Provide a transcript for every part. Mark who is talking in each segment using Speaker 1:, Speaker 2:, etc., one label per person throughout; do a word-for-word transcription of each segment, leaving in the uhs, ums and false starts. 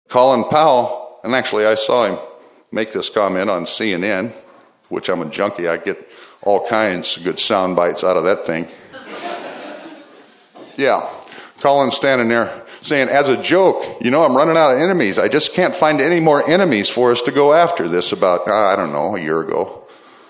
Speaker 1: Colin Powell, and actually I saw him make this comment on C N N, which I'm a junkie. I get all kinds of good sound bites out of that thing. Yeah, Colin's standing there saying, as a joke, you know, I'm running out of enemies. I just can't find any more enemies for us to go after. This about, uh, I don't know, a year ago.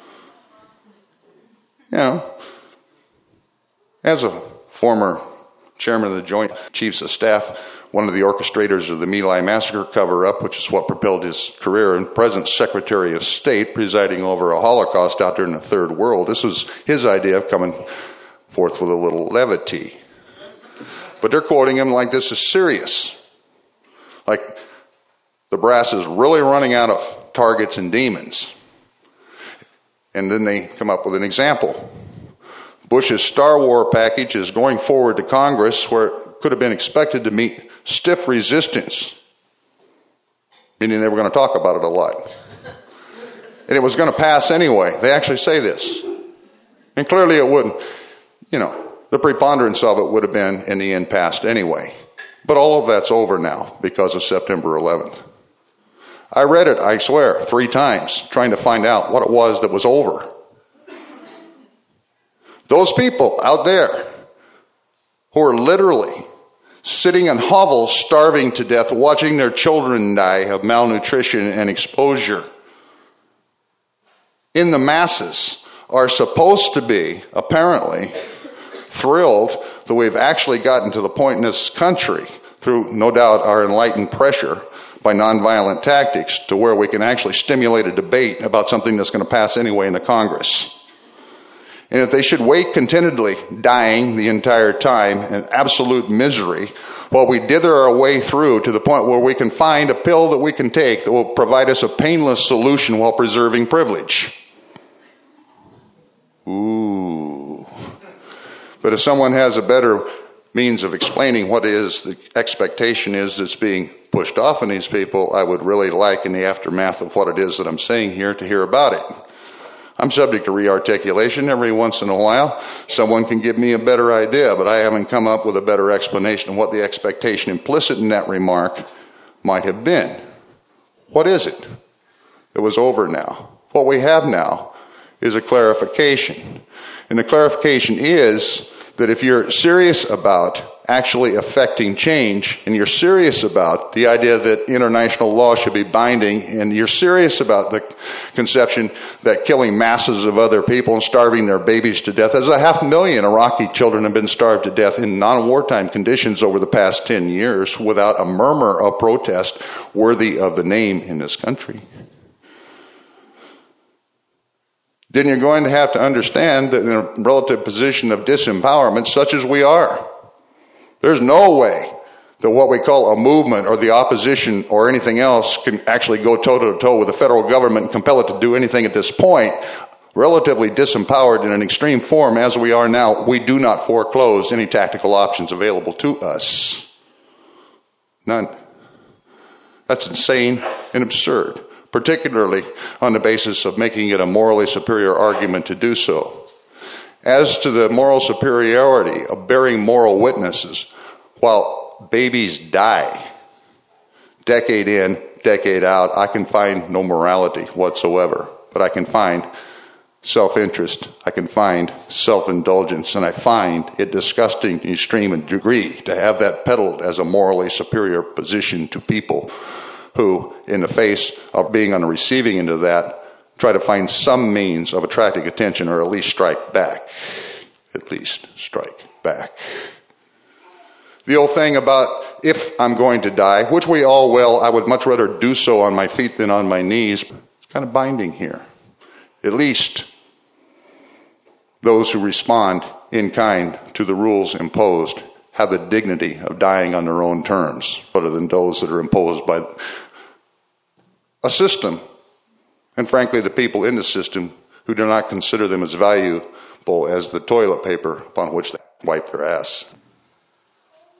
Speaker 1: You know, as a former chairman of the Joint Chiefs of Staff, one of the orchestrators of the My Lai Massacre cover-up, which is what propelled his career, and present Secretary of State presiding over a Holocaust out there in the Third World. This was his idea of coming forth with a little levity. But they're quoting him like this is serious. Like the brass is really running out of targets and demons. And then they come up with an example. Bush's Star War package is going forward to Congress where it could have been expected to meet stiff resistance, meaning they were going to talk about it a lot. And it was going to pass anyway. They actually say this. And clearly it wouldn't. You know, the preponderance of it would have been in the end passed anyway. But all of that's over now because of September eleventh. I read it, I swear, three times, trying to find out what it was that was over. Those people out there who are literally sitting in hovels, starving to death, watching their children die of malnutrition and exposure, in the masses, are supposed to be, apparently, thrilled that we've actually gotten to the point in this country, through no doubt our enlightened pressure by nonviolent tactics, to where we can actually stimulate a debate about something that's going to pass anyway in the Congress. And if they should wait contentedly, dying the entire time in absolute misery, while we dither our way through to the point where we can find a pill that we can take that will provide us a painless solution while preserving privilege. Ooh. But if someone has a better means of explaining what is the expectation is that's being pushed off on these people, I would really like, in the aftermath of what it is that I'm saying here, to hear about it. I'm subject to re-articulation every once in a while. Someone can give me a better idea, but I haven't come up with a better explanation of what the expectation implicit in that remark might have been. What is it? It was over now. What we have now is a clarification. And the clarification is that if you're serious about actually affecting change, and you're serious about the idea that international law should be binding, and you're serious about the conception that killing masses of other people and starving their babies to death, as a half million Iraqi children have been starved to death in non-wartime conditions over the past ten years without a murmur of protest worthy of the name in this country, then you're going to have to understand that in a relative position of disempowerment, such as we are, there's no way that what we call a movement or the opposition or anything else can actually go toe-to-toe with the federal government and compel it to do anything at this point. Relatively disempowered in an extreme form as we are now, we do not foreclose any tactical options available to us. None. That's insane and absurd, particularly on the basis of making it a morally superior argument to do so. As to the moral superiority of bearing moral witnesses while babies die, decade in, decade out, I can find no morality whatsoever. But I can find self-interest, I can find self-indulgence, and I find it disgusting to extreme degree to have that peddled as a morally superior position to people who, in the face of being on the receiving end of that, try to find some means of attracting attention, or at least strike back. At least strike back. The old thing about if I'm going to die, which we all will, I would much rather do so on my feet than on my knees. It's kind of binding here. At least those who respond in kind to the rules imposed have the dignity of dying on their own terms, rather than those that are imposed by a system, and frankly the people in the system who do not consider them as valuable as the toilet paper upon which they wipe their ass.